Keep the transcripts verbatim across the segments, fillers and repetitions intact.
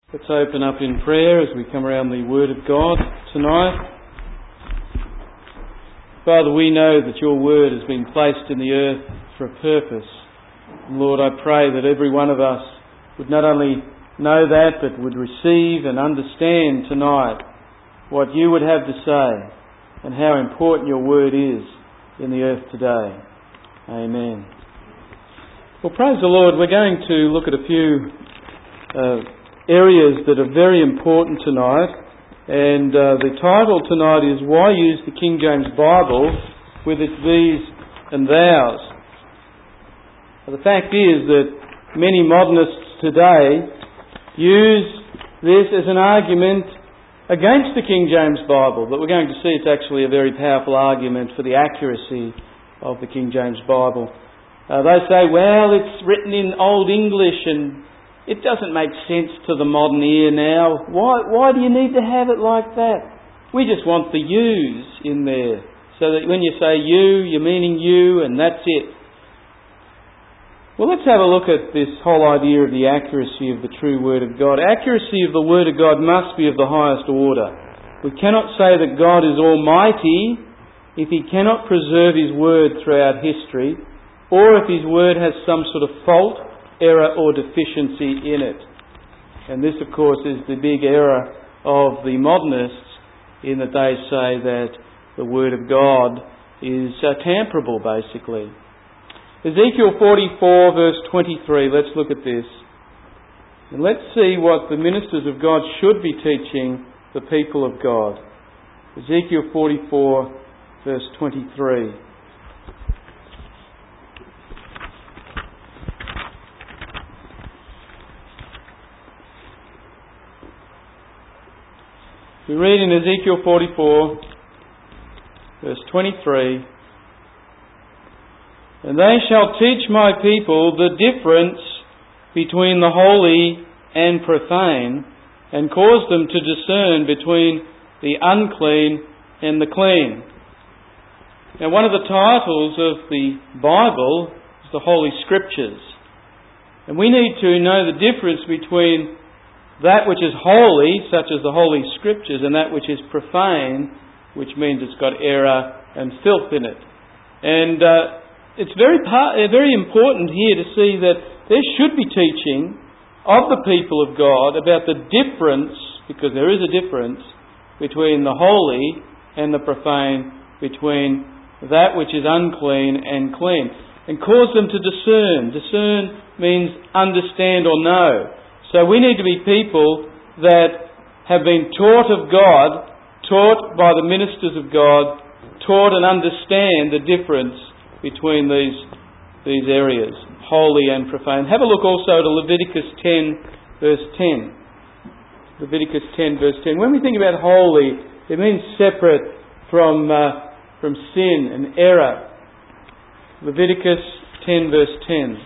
Let's open up in prayer as we come around the Word of God tonight. Father, we know that your Word has been placed in the earth for a purpose. And Lord, I pray that every one of us would not only know that, but would receive and understand tonight what you would have to say and how important your Word is in the earth today. Amen. Well, praise the Lord. We're going to look at a few uh, areas that are very important tonight, and uh, the title tonight is Why Use the King James Bible with its these and thous. Well, the fact is that many modernists today use this as an argument against the King James Bible, but we're going to see it's actually a very powerful argument for the accuracy of the King James Bible. Uh, they say, well, it's written in Old English and it doesn't make sense to the modern ear now. Why, why do you need to have it like that? We just want the yous in there. So that when you say you, you're meaning you, and that's it. Well, let's have a look at this whole idea of the accuracy of the true Word of God. Accuracy of the Word of God must be of the highest order. We cannot say that God is almighty if He cannot preserve His Word throughout history, or if His Word has some sort of fault, error or deficiency in it. And this, of course, is the big error of the modernists, in that they say that the Word of God is uh, tamperable, basically. Ezekiel forty-four verse twenty-three, let's look at this. And let's see what the ministers of God should be teaching the people of God. Ezekiel forty-four verse twenty-three. We read in Ezekiel forty-four, verse twenty-three, And they shall teach my people the difference between the holy and profane, and cause them to discern between the unclean and the clean. Now, one of the titles of the Bible is the Holy Scriptures. And we need to know the difference between that which is holy, such as the Holy Scriptures, and that which is profane, which means it's got error and filth in it. And uh, it's very par- very important here to see that there should be teaching of the people of God about the difference, because there is a difference, between the holy and the profane, between that which is unclean and clean, and cause them to discern. Discern means understand or know. So we need to be people that have been taught of God, taught by the ministers of God, taught and understand the difference between these, these areas, holy and profane. Have a look also at Leviticus ten, verse ten. Leviticus ten, verse ten. When we think about holy, it means separate from, uh, from sin and error. Leviticus ten, verse ten.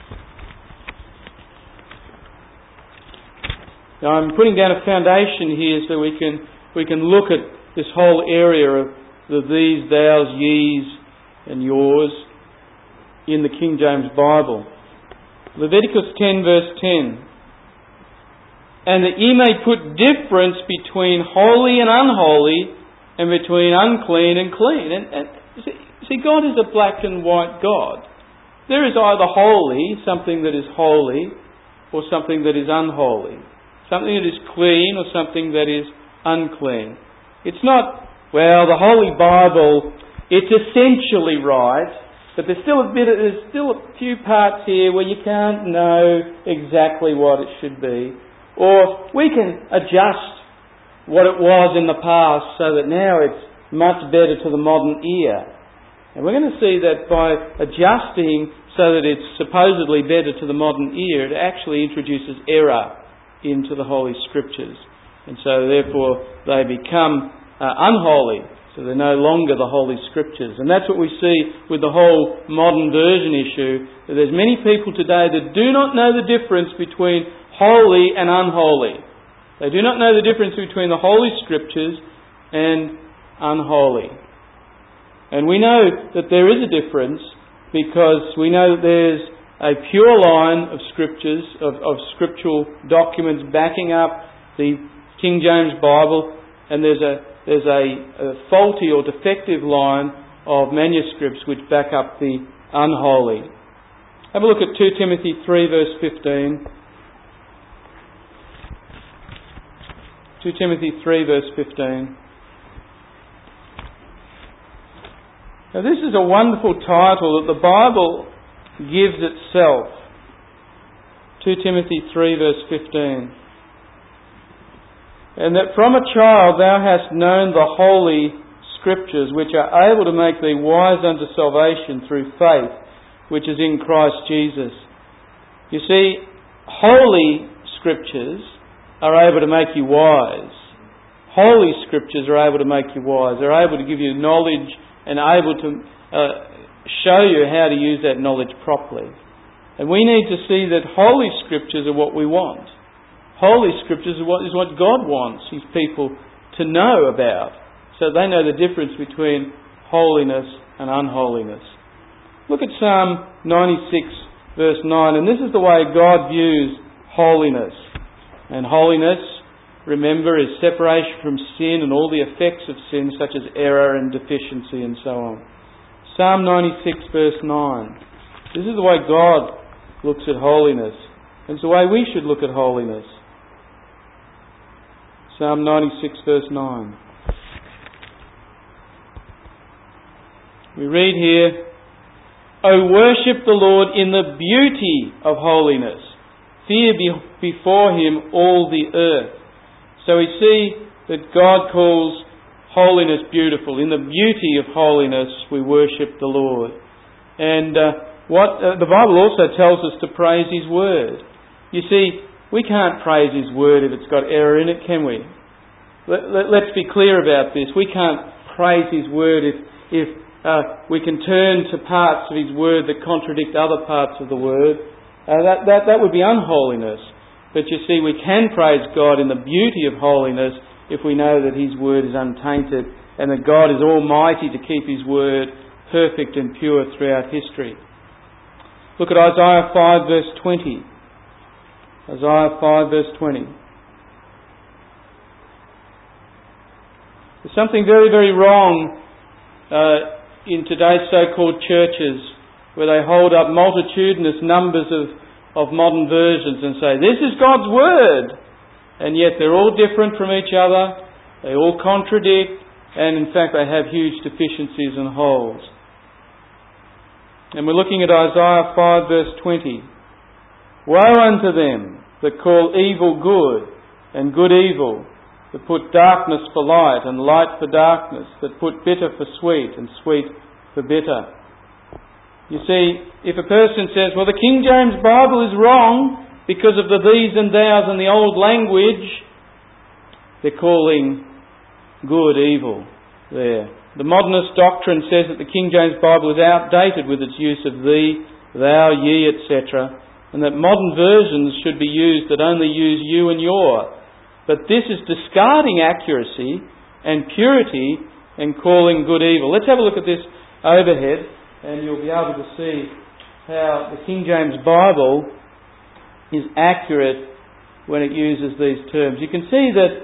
Now, I'm putting down a foundation here so we can we can look at this whole area of the these, thous, ye's and yours in the King James Bible. Leviticus ten verse ten. And that ye may put difference between holy and unholy, and between unclean and clean. And, and see, see, God is a black and white God. There is either holy, something that is holy, or something that is unholy. Something that is clean or something that is unclean. It's not, well, the Holy Bible, it's essentially right, but there's still a bit, of, there's still a few parts here where you can't know exactly what it should be. Or we can adjust what it was in the past so that now it's much better to the modern ear. And we're going to see that by adjusting so that it's supposedly better to the modern ear, it actually introduces error into the Holy Scriptures. And so therefore they become uh, unholy. So they're no longer the Holy Scriptures. And that's what we see with the whole modern version issue. That there's many people today that do not know the difference between holy and unholy. They do not know the difference between the Holy Scriptures and unholy. And we know that there is a difference because we know that there's a pure line of scriptures, of, of scriptural documents backing up the King James Bible, and there's a there's a, a faulty or defective line of manuscripts which back up the unholy. Have a look at two Timothy three verse fifteen. two Timothy three verse fifteen. Now this is a wonderful title that the Bible gives itself. two Timothy three verse fifteen. And that from a child thou hast known the holy Scriptures, which are able to make thee wise unto salvation through faith, which is in Christ Jesus. You see, holy Scriptures are able to make you wise. Holy Scriptures are able to make you wise. They're able to give you knowledge and able to uh, show you how to use that knowledge properly. And we need to see that Holy Scriptures are what we want. Holy Scriptures is what, is what God wants His people to know about, so they know the difference between holiness and unholiness. Look at Psalm ninety-six verse nine, and this is the way God views holiness. And holiness, remember, is separation from sin and all the effects of sin, such as error and deficiency and so on. Psalm ninety-six verse nine. This is the way God looks at holiness. It's the way we should look at holiness. Psalm ninety-six verse nine. We read here, O worship the Lord in the beauty of holiness. Fear be- before Him all the earth. So we see that God calls holiness beautiful. In the beauty of holiness we worship the Lord. And uh, what uh, the Bible also tells us to praise His Word. You see, we can't praise His Word if it's got error in it, can we? Let, let, let's be clear about this. We can't praise His Word if, if uh, we can turn to parts of His Word that contradict other parts of the Word. Uh, that, that, that would be unholiness. But you see, we can praise God in the beauty of holiness if we know that His Word is untainted and that God is almighty to keep His Word perfect and pure throughout history. Look at Isaiah five verse twenty. Isaiah five verse twenty. There's something very, very wrong uh, in today's so-called churches where they hold up multitudinous numbers of, of modern versions and say, this is God's Word! And yet they're all different from each other, they all contradict, and in fact they have huge deficiencies and holes. And we're looking at Isaiah five verse twenty. Woe unto them that call evil good and good evil, that put darkness for light and light for darkness, that put bitter for sweet and sweet for bitter. You see, if a person says, well, the King James Bible is wrong because of the these and thous in the old language, they're calling good evil there. The modernist doctrine says that the King James Bible is outdated with its use of thee, thou, ye, et cetera, and that modern versions should be used that only use you and your. But this is discarding accuracy and purity and calling good evil. Let's have a look at this overhead and you'll be able to see how the King James Bible is accurate when it uses these terms. You can see that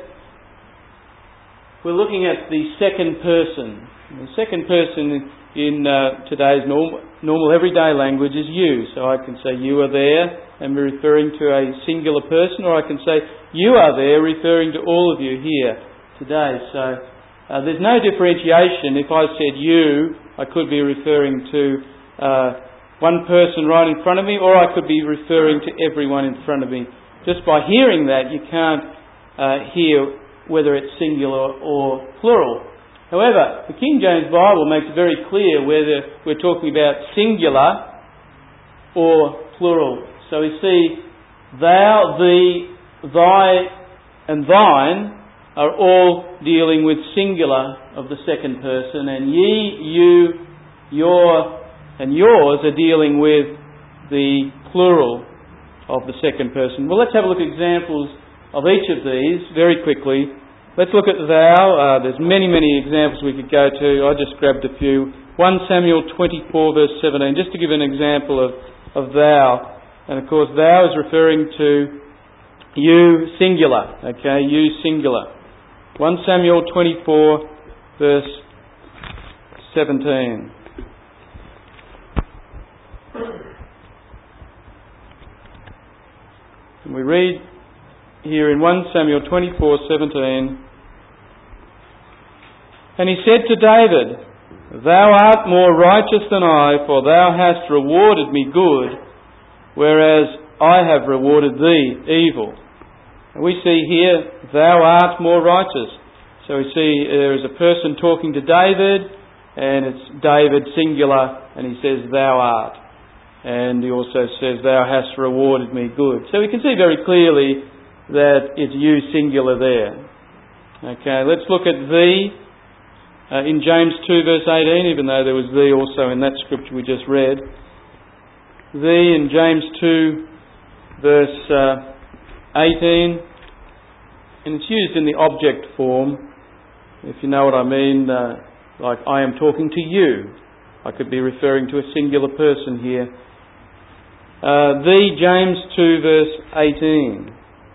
we're looking at the second person. The second person in uh, today's normal, normal everyday language is you. So I can say you are there and we're referring to a singular person, or I can say you are there referring to all of you here today. So uh, there's no differentiation. If I said you, I could be referring to uh, one person right in front of me, or I could be referring to everyone in front of me. Just by hearing that, you can't uh, hear whether it's singular or plural. However, the King James Bible makes it very clear whether we're talking about singular or plural. So we see thou, thee, thy and thine are all dealing with singular of the second person, and ye, you, your and yours are dealing with the plural of the second person. Well, let's have a look at examples of each of these very quickly. Let's look at thou. Uh, there's many, many examples we could go to. I just grabbed a few. First Samuel twenty-four verse seventeen, just to give an example of of thou. And of course thou is referring to you singular. Okay, you singular. First Samuel twenty-four verse seventeen. And we read here in First Samuel twenty-four seventeen, and he said to David, Thou art more righteous than I, for thou hast rewarded me good, whereas I have rewarded thee evil. And we see here, thou art more righteous. So we see there is a person talking to David, and it's David singular, and he says, Thou art. And he also says, Thou hast rewarded me good. So we can see very clearly that it's you singular there. Okay, let's look at thee uh, in James two verse eighteen, even though there was thee also in that scripture we just read. Thee in James two verse uh, eighteen, and it's used in the object form, if you know what I mean, uh, like I am talking to you. I could be referring to a singular person here. Uh, thee, James two verse eighteen.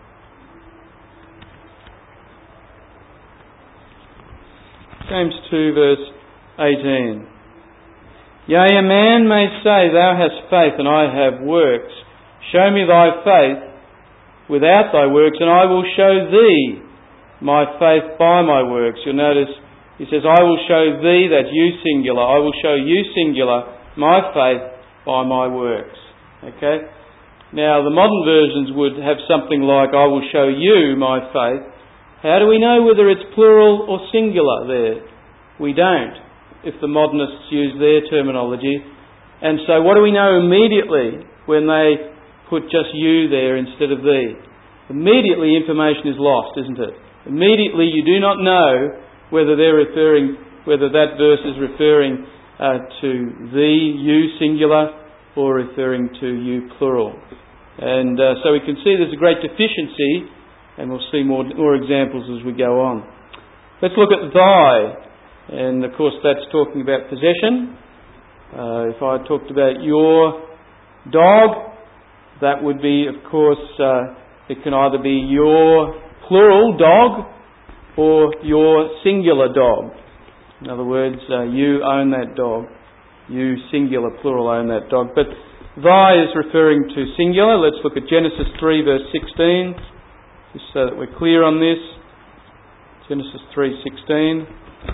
James two verse eighteen. Yea, a man may say, Thou hast faith and I have works. Show me thy faith without thy works, and I will show thee my faith by my works. You'll notice he says, I will show thee, that you singular, I will show you singular, my faith by my works. Okay? Now the modern versions would have something like, I will show you my faith. How do we know whether it's plural or singular there? We don't, if the modernists use their terminology. And so what do we know immediately when they put just you there instead of thee? Immediately information is lost, isn't it? Immediately you do not know whether they're referring, whether that verse is referring uh, to thee, you singular, or referring to you plural. And uh, so we can see there's a great deficiency, and we'll see more, more examples as we go on. Let's look at thy. And of course that's talking about possession. Uh, if I talked about your dog, that would be, of course, uh, it can either be your plural dog or your singular dog. In other words, uh, you own that dog. You singular plural own that dog. But thy is referring to singular. Let's look at Genesis three verse sixteen, just so that we're clear on this. Genesis three sixteen.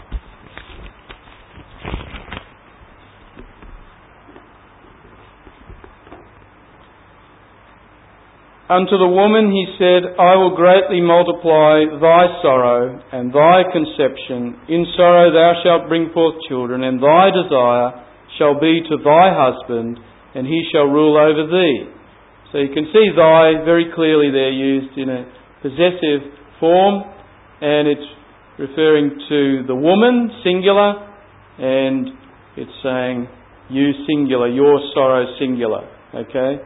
Unto the woman he said, I will greatly multiply thy sorrow and thy conception. In sorrow thou shalt bring forth children, and thy desire shall be to thy husband, and he shall rule over thee. So you can see thy very clearly there used in a possessive form, and it's referring to the woman, singular, and it's saying you singular, your sorrow singular. Okay?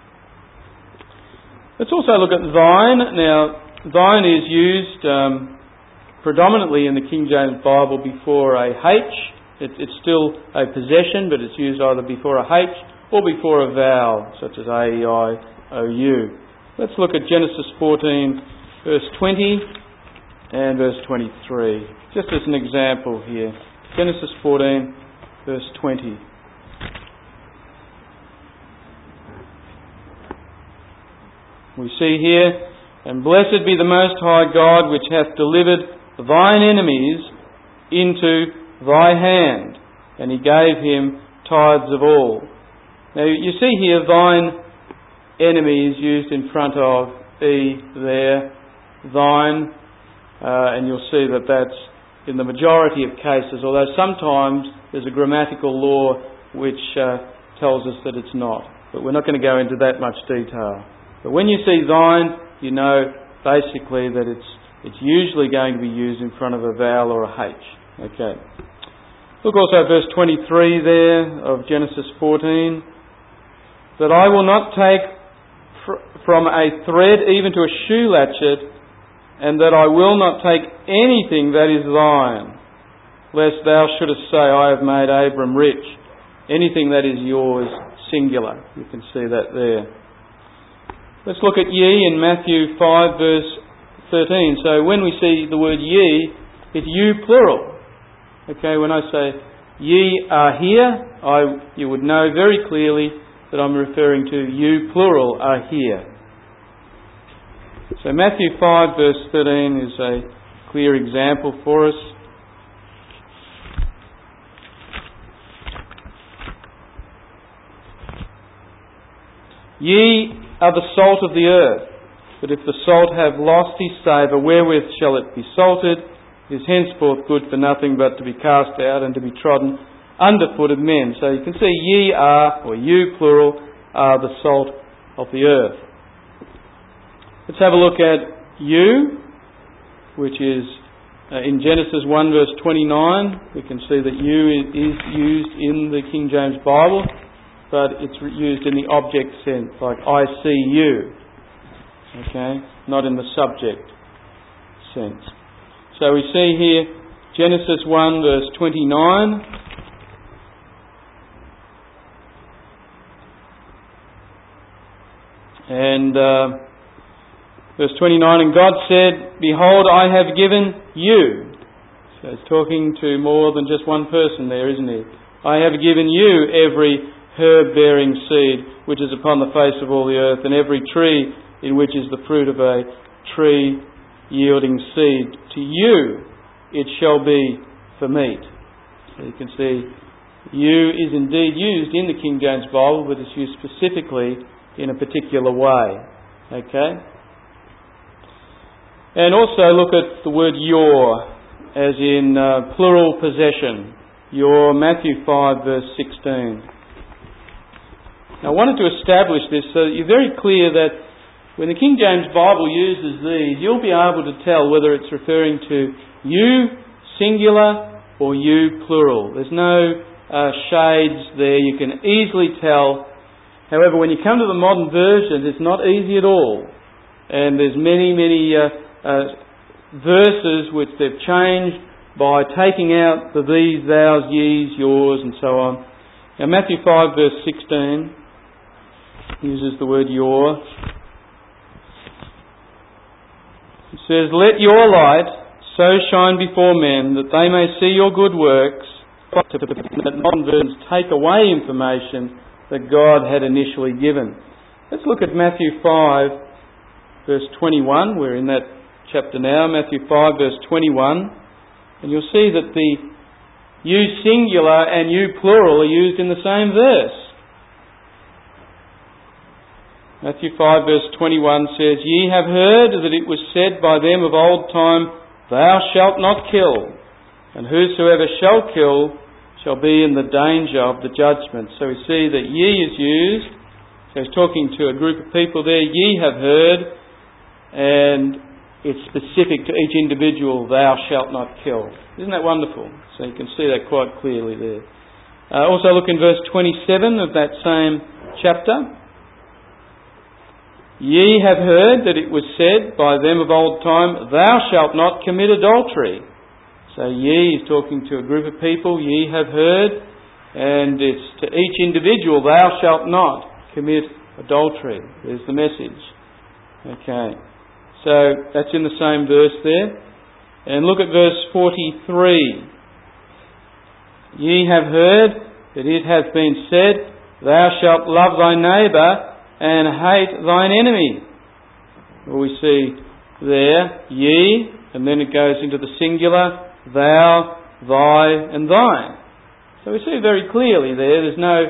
Let's also look at thine. Now, thine is used um, predominantly in the King James Bible before a H. It, it's still a possession, but it's used either before a H or before a vowel, such as A, E, I, O, U. Let's look at Genesis fourteen, verse twenty and verse twenty-three, just as an example here. Genesis fourteen, verse twenty. We see here, and blessed be the Most High God, which hath delivered thine enemies into thy hand, and he gave him tithes of all. Now you see here, thine enemies used in front of E there, thine, uh, and you'll see that that's in the majority of cases, although sometimes there's a grammatical law which uh, tells us that it's not. But we're not going to go into that much detail. But when you see thine, you know basically that it's it's usually going to be used in front of a vowel or a H. Okay. Look also at verse twenty-three there of Genesis fourteen. That I will not take fr- from a thread even to a shoe latchet, and that I will not take anything that is thine, lest thou shouldest say, I have made Abram rich. Anything that is yours singular. You can see that there. Let's look at ye in Matthew five verse thirteen. So when we see the word ye, it's you plural. Okay, when I say ye are here, I you would know very clearly that I'm referring to you plural are here. So Matthew five verse thirteen is a clear example for us. Ye are the salt of the earth, but if the salt have lost his savour, wherewith shall it be salted? It is henceforth good for nothing but to be cast out and to be trodden under foot of men. So you can see ye are, or you plural, are the salt of the earth. Let's have a look at you, which is uh, in Genesis one verse twenty-nine. We can see that you is used in the King James Bible, but it's used in the object sense, like I see you. Okay, not in the subject sense. So we see here Genesis one verse twenty-nine. And uh, verse twenty-nine, and God said, behold, I have given you. So it's talking to more than just one person there, isn't it? I have given you every herb-bearing seed which is upon the face of all the earth, and every tree in which is the fruit of a tree yielding seed. To you it shall be for meat. So you can see you is indeed used in the King James Bible, but it's used specifically in a particular way. Okay? And also look at the word your, as in uh, plural possession. Your, Matthew five verse sixteen. Now I wanted to establish this so that you're very clear that when the King James Bible uses these, you'll be able to tell whether it's referring to you singular or you plural. There's no uh, shades there. You can easily tell. However, when you come to the modern versions, it's not easy at all. And there's many, many uh, uh, verses which they've changed by taking out the these, thous, ye's, yours, and so on. Now Matthew five verse sixteen uses the word your. It says, let your light so shine before men that they may see your good works. That modern versions take away information that God had initially given. Let's look at Matthew five verse twenty-one. We're in that chapter now, Matthew five verse twenty-one. And you'll see that the you singular and you plural are used in the same verse. Matthew five verse twenty-one says, ye have heard that it was said by them of old time, thou shalt not kill, and whosoever shall kill shall be in the danger of the judgment. So we see that ye is used. So he's talking to a group of people there. Ye have heard, and it's specific to each individual, thou shalt not kill. Isn't that wonderful? So you can see that quite clearly there. Uh, also look in verse twenty-seven of that same chapter. Ye have heard that it was said by them of old time, thou shalt not commit adultery. So ye is talking to a group of people. Ye have heard, and it's to each individual, thou shalt not commit adultery. There's the message. Okay. So that's in the same verse there. And look at verse forty-three. Ye have heard that it hath been said, thou shalt love thy neighbour and hate thine enemy. Well, we see there, ye, and then it goes into the singular, thou, thy, and thine. So we see very clearly there, there's no,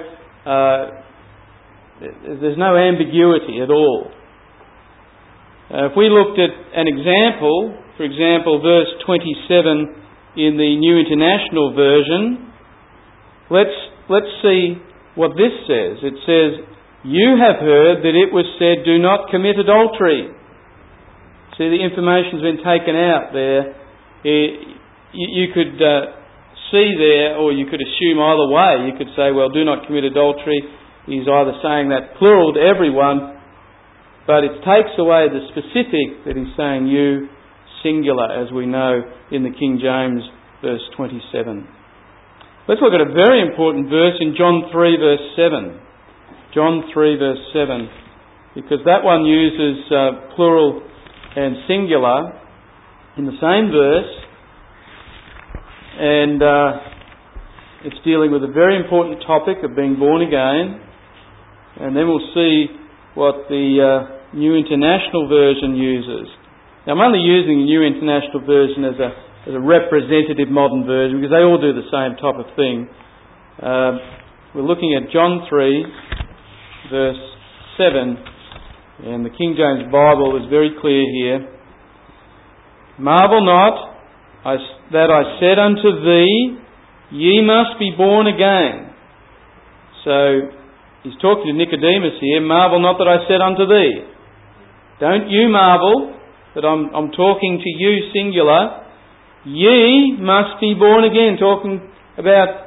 uh, there's no ambiguity at all. Uh, if we looked at an example, for example, verse twenty-seven in the New International Version, let's let's see what this says. It says, you have heard that it was said, do not commit adultery. See, the information's been taken out there. It, you, you could uh, see there, or you could assume either way. You could say, well, do not commit adultery. He's either saying that plural to everyone, but it takes away the specific that he's saying you singular, as we know in the King James verse twenty-seven. Let's look at a very important verse in John three verse seven. John three verse seven, because that one uses uh, plural and singular in the same verse, and uh, it's dealing with a very important topic of being born again. And then we'll see what the uh, New International Version uses. Now, I'm only using the New International Version as a, as a representative modern version because they all do the same type of thing. Uh, we're looking at John three, verse seven, and the King James Bible is very clear here. Marvel not I, that I said unto thee, ye must be born again. So, he's talking to Nicodemus here. Marvel not that I said unto thee. Don't you marvel that I'm, I'm talking to you singular. Ye must be born again. Talking about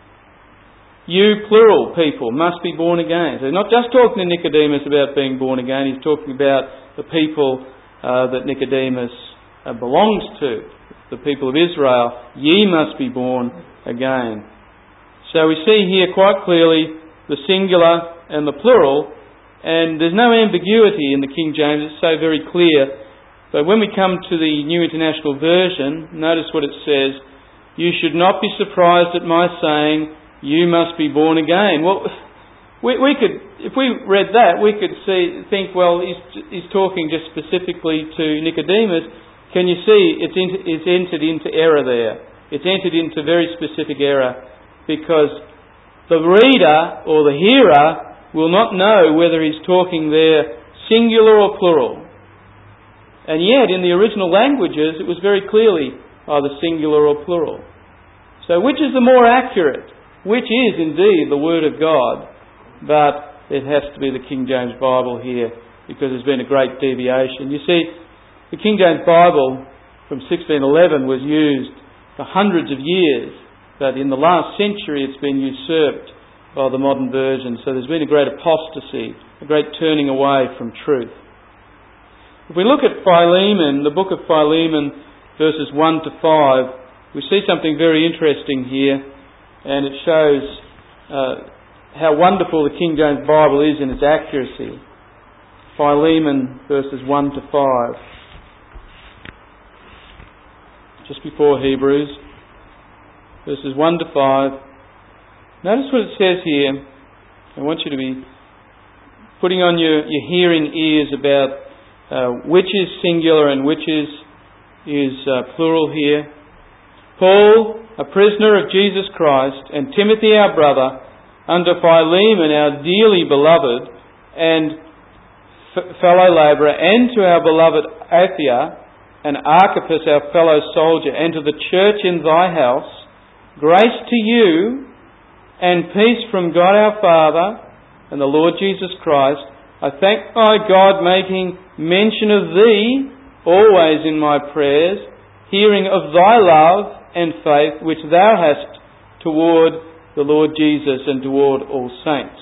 you plural people must be born again. So he's not just talking to Nicodemus about being born again. He's talking about the people uh, that Nicodemus uh, belongs to, the people of Israel. Ye must be born again. So we see here quite clearly the singular and the plural, and there's no ambiguity in the King James. It's so very clear. But when we come to the New International Version, notice what it says. You should not be surprised at my saying, you must be born again. Well, we, we could, if we read that, we could see, think, well, he's, he's talking just specifically to Nicodemus. Can you see it's, in, it's entered into error there? It's entered into very specific error because the reader or the hearer will not know whether he's talking there singular or plural. And yet, in the original languages, it was very clearly either singular or plural. So which is the more accurate? Which is indeed the Word of God, but it has to be the King James Bible here because there's been a great deviation. You see, the King James Bible from sixteen eleven was used for hundreds of years, but in the last century it's been usurped by the modern version. So there's been a great apostasy, a great turning away from truth. If we look at Philemon, the book of Philemon, verses one to five, we see something very interesting here, and it shows uh, how wonderful the King James Bible is in its accuracy. Philemon, verses one to five. Just before Hebrews, verses one to five. Notice what it says here. I want you to be putting on your, your hearing ears about uh, which is singular and which is, is uh, plural here. Paul, a prisoner of Jesus Christ, and Timothy our brother, under Philemon our dearly beloved and f- fellow labourer, and to our beloved Apphia and Archippus our fellow soldier, and to the church in thy house, grace to you and peace from God our Father and the Lord Jesus Christ. I thank my God, making mention of thee always in my prayers, hearing of thy love and faith which thou hast toward the Lord Jesus and toward all saints.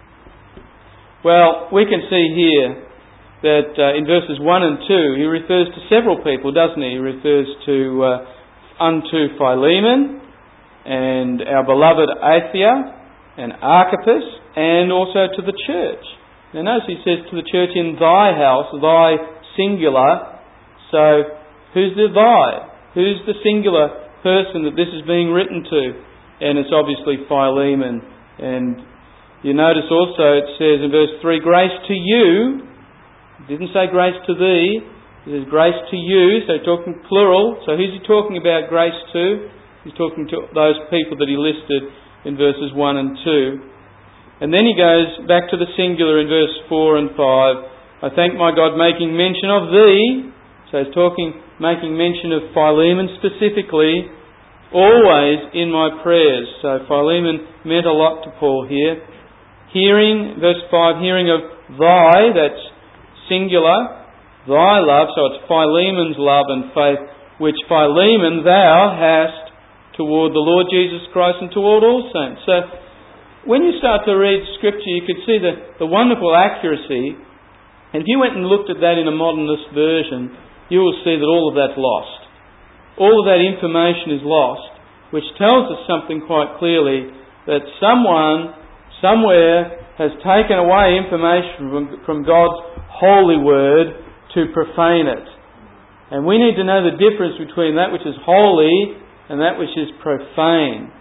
Well, we can see here that uh, in verses one and two he refers to several people, doesn't he? He refers to uh, unto Philemon and our beloved Apphia and Archippus, and also to the church. Now notice he says to the church in thy house, thy singular. So who's the thy? Who's the singular person that this is being written to? And it's obviously Philemon. And you notice also it says in verse three, grace to you. It didn't say grace to thee. It says grace to you. So talking plural. So who's he talking about grace to? He's talking to those people that he listed in verses one and two. And then he goes back to the singular in verse four and five. I thank my God, making mention of thee. So he's talking, making mention of Philemon specifically, always in my prayers. So Philemon meant a lot to Paul here. Hearing, verse five, hearing of thy, that's singular, thy love, so it's Philemon's love and faith, which Philemon thou hast toward the Lord Jesus Christ and toward all saints. So when you start to read Scripture, you could see the, the wonderful accuracy. And if you went and looked at that in a modernist version, you will see that all of that's lost. All of that information is lost, which tells us something quite clearly, that someone, somewhere, has taken away information from, from God's holy word to profane it. And we need to know the difference between that which is holy and that which is profane.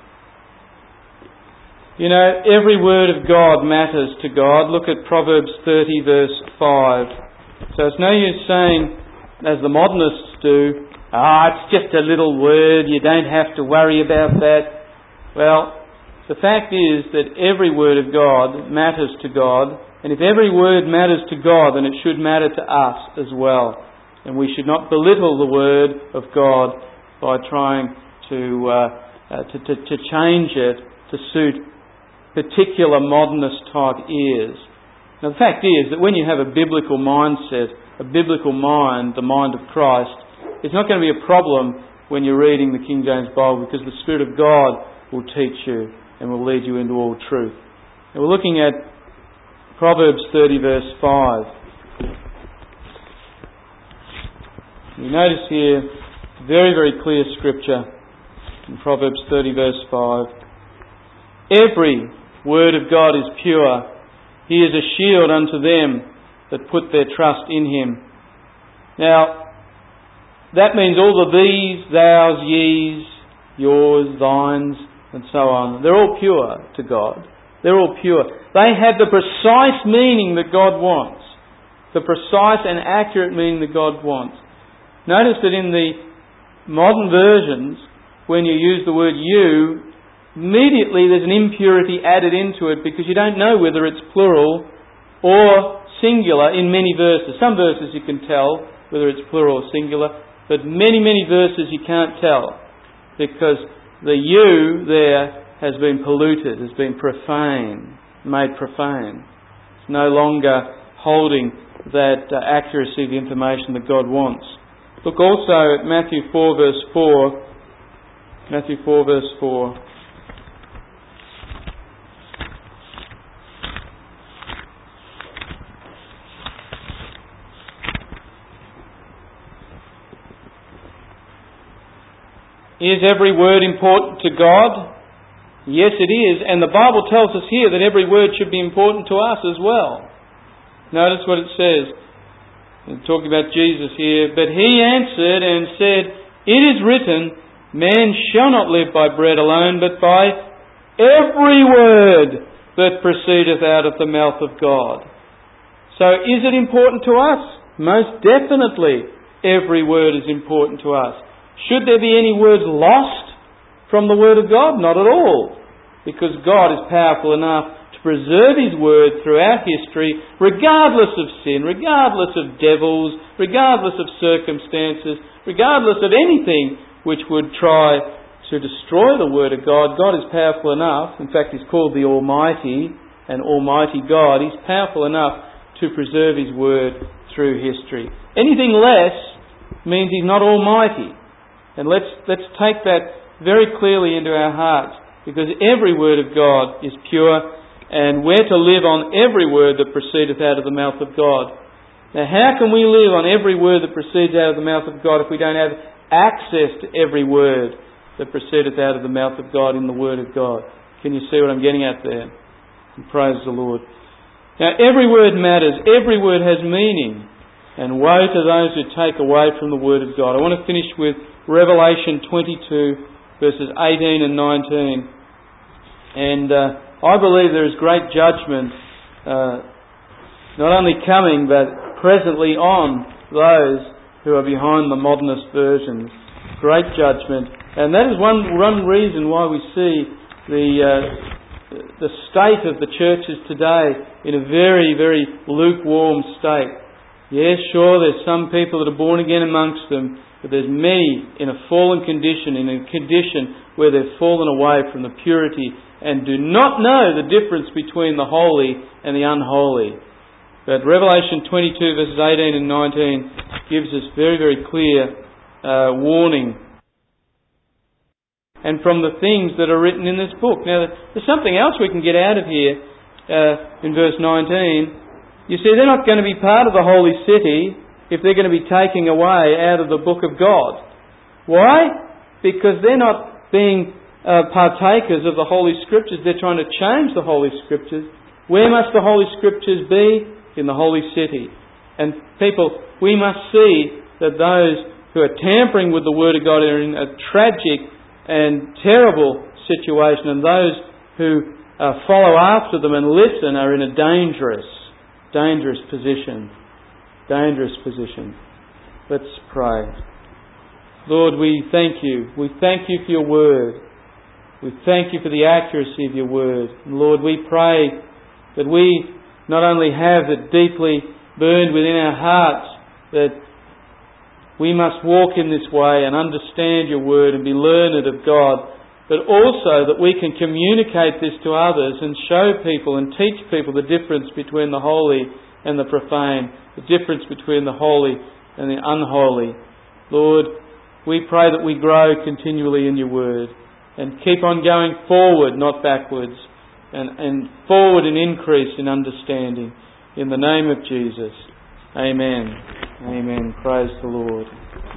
You know, every word of God matters to God. Look at Proverbs thirty verse five. So it's no use saying, as the modernists do, ah, it's just a little word, you don't have to worry about that. Well, the fact is that every word of God matters to God, and if every word matters to God, then it should matter to us as well. And we should not belittle the word of God by trying to, uh, uh, to, to, to change it to suit particular modernist type ears. Now the fact is that when you have a biblical mindset, a biblical mind, the mind of Christ, it's not going to be a problem when you're reading the King James Bible, because the Spirit of God will teach you and will lead you into all truth. And we're looking at Proverbs thirty verse five. You notice here, very, very clear scripture in Proverbs thirty verse five. Every word of God is pure. He is a shield unto them that put their trust in Him. Now, that means all the these, thous, ye's, yours, thines, and so on. They're all pure to God. They're all pure. They have the precise meaning that God wants. The precise and accurate meaning that God wants. Notice that in the modern versions, when you use the word you, immediately there's an impurity added into it because you don't know whether it's plural or singular in many verses. Some verses you can tell whether it's plural or singular, but many, many verses you can't tell because the you there has been polluted, has been profane, made profane. It's no longer holding that uh, accuracy of the information that God wants. Look also at Matthew four verse four. Matthew four verse four. Is every word important to God? Yes, it is. And the Bible tells us here that every word should be important to us as well. Notice what it says. We're talking about Jesus here. But He answered and said, It is written, Man shall not live by bread alone, but by every word that proceedeth out of the mouth of God. So is it important to us? Most definitely every word is important to us. Should there be any words lost from the Word of God? Not at all. Because God is powerful enough to preserve His Word throughout history, regardless of sin, regardless of devils, regardless of circumstances, regardless of anything which would try to destroy the Word of God. God is powerful enough, in fact He's called the Almighty, and Almighty God. He's powerful enough to preserve His Word through history. Anything less means He's not Almighty. And let's let's take that very clearly into our hearts, because every word of God is pure, and we're to live on every word that proceedeth out of the mouth of God. Now, how can we live on every word that proceeds out of the mouth of God if we don't have access to every word that proceedeth out of the mouth of God in the Word of God? Can you see what I'm getting at there? And praise the Lord. Now, every word matters. Every word has meaning. And woe to those who take away from the Word of God. I want to finish with Revelation twenty-two, verses eighteen and nineteen. And uh, I believe there is great judgment, uh, not only coming, but presently on those who are behind the modernist versions. Great judgment. And that is one, one reason why we see the, uh, the state of the churches today in a very, very lukewarm state. Yes, sure, there's some people that are born again amongst them, but there's many in a fallen condition, in a condition where they've fallen away from the purity and do not know the difference between the holy and the unholy. But Revelation twenty-two verses eighteen and nineteen gives us very, very clear uh, warning. And from the things that are written in this book. Now, there's something else we can get out of here uh, in verse nineteen. You see, they're not going to be part of the holy city if they're going to be taking away out of the book of God. Why? Because they're not being uh, partakers of the Holy Scriptures. They're trying to change the Holy Scriptures. Where must the Holy Scriptures be? In the Holy City. And people, we must see that those who are tampering with the Word of God are in a tragic and terrible situation, and those who uh, follow after them and listen are in a dangerous, dangerous position. Dangerous position. Let's pray. Lord, we thank you. We thank you for your Word. We thank you for the accuracy of your Word. And Lord, we pray that we not only have it deeply burned within our hearts, that we must walk in this way and understand your Word and be learned of God, but also that we can communicate this to others and show people and teach people the difference between the holy and the profane, the difference between the holy and the unholy. Lord, we pray that we grow continually in your Word and keep on going forward, not backwards, and, and forward in increase in understanding. In the name of Jesus. Amen. Amen. Praise the Lord.